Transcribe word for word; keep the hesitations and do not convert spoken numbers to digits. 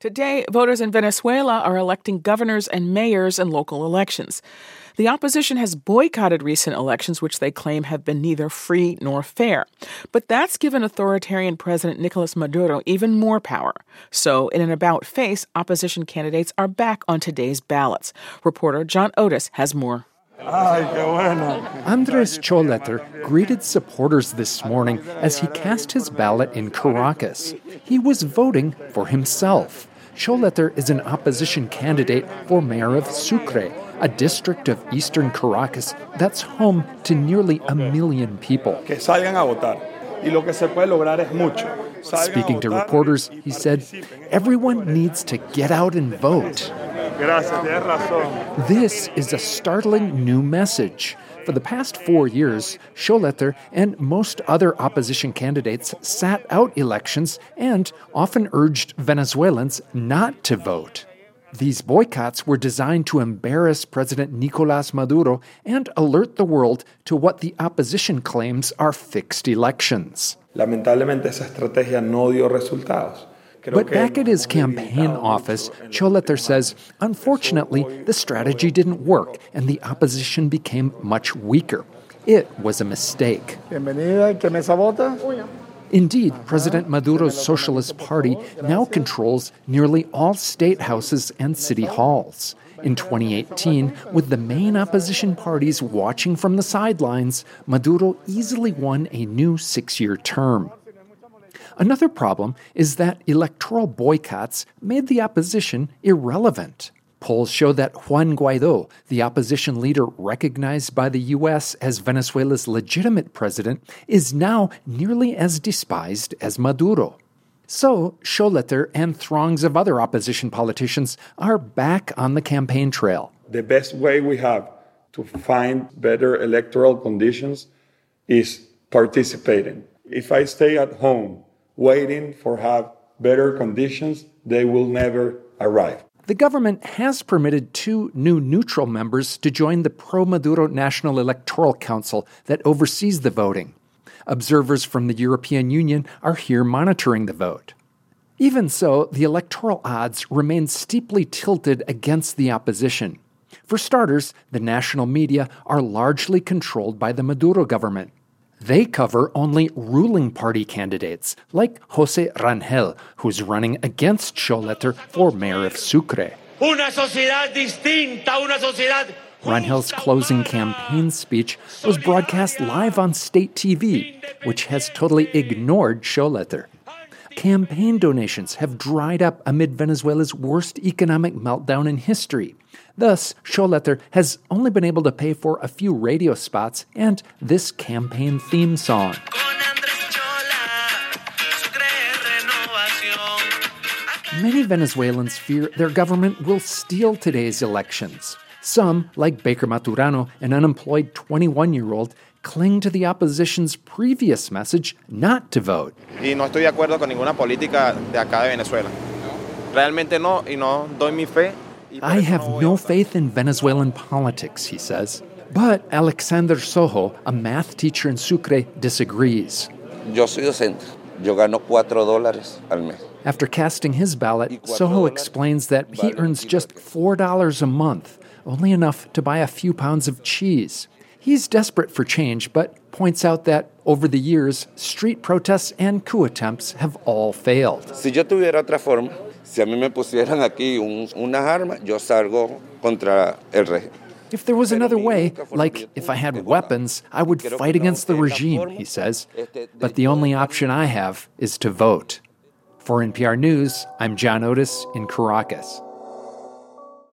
Today, voters in Venezuela are electing governors and mayors in local elections. The opposition has boycotted recent elections, which they claim have been neither free nor fair. But that's given authoritarian President Nicolas Maduro even more power. So, in an about-face, opposition candidates are back on today's ballots. Reporter John Otis has more. Andres Choletter greeted supporters this morning as he cast his ballot in Caracas. He was voting for himself. Choletter is an opposition candidate for mayor of Sucre, a district of eastern Caracas that's home to nearly a million people. Speaking to reporters, he said, "Everyone needs to get out and vote." This is a startling new message. For the past four years, Choletter and most other opposition candidates sat out elections and often urged Venezuelans not to vote. These boycotts were designed to embarrass President Nicolás Maduro and alert the world to what the opposition claims are fixed elections. Lamentablemente esa estrategia no dio resultados. But back at his campaign office, Choletter says, unfortunately, the strategy didn't work and the opposition became much weaker. It was a mistake. Indeed, President Maduro's Socialist Party now controls nearly all state houses and city halls. In twenty eighteen, with the main opposition parties watching from the sidelines, Maduro easily won a new six-year term. Another problem is that electoral boycotts made the opposition irrelevant. Polls show that Juan Guaidó, the opposition leader recognized by the U S as Venezuela's legitimate president, is now nearly as despised as Maduro. So, Choletter and throngs of other opposition politicians are back on the campaign trail. The best way we have to find better electoral conditions is participating. If I stay at home waiting for have better conditions, they will never arrive. The government has permitted two new neutral members to join the pro-Maduro National Electoral Council that oversees the voting. Observers from the European Union are here monitoring the vote. Even so, the electoral odds remain steeply tilted against the opposition. For starters, the national media are largely controlled by the Maduro government. They cover only ruling party candidates, like José Rangel, who's running against Choletter for mayor of Sucre. Una sociedad distinta, una sociedad. Rangel's closing campaign speech was broadcast live on state T V, which has totally ignored Choletter. Campaign donations have dried up amid Venezuela's worst economic meltdown in history. Thus, Choletter has only been able to pay for a few radio spots and this campaign theme song. Many Venezuelans fear their government will steal today's elections. Some, like Baker Maturano, an unemployed twenty-one-year-old, cling to the opposition's previous message not to vote. Y no estoy de acuerdo con ninguna política de acá de Venezuela. Realmente no, y no doy mi fe. I have no faith in Venezuelan politics, he says. But Alexander Sojo, a math teacher in Sucre, disagrees. Yo soy docente. Yo gano cuatro dólares al mes. After casting his ballot, Soho explains that he earns just four dollars a month, only enough to buy a few pounds of cheese. He's desperate for change, but points out that over the years, street protests and coup attempts have all failed. Si yo tuviera otra forma, si a mí me pusieran aquí un, unas armas, yo salgo contra el régimen. If there was another way, like if I had weapons, I would fight against the regime, he says. But the only option I have is to vote. For N P R News, I'm John Otis in Caracas.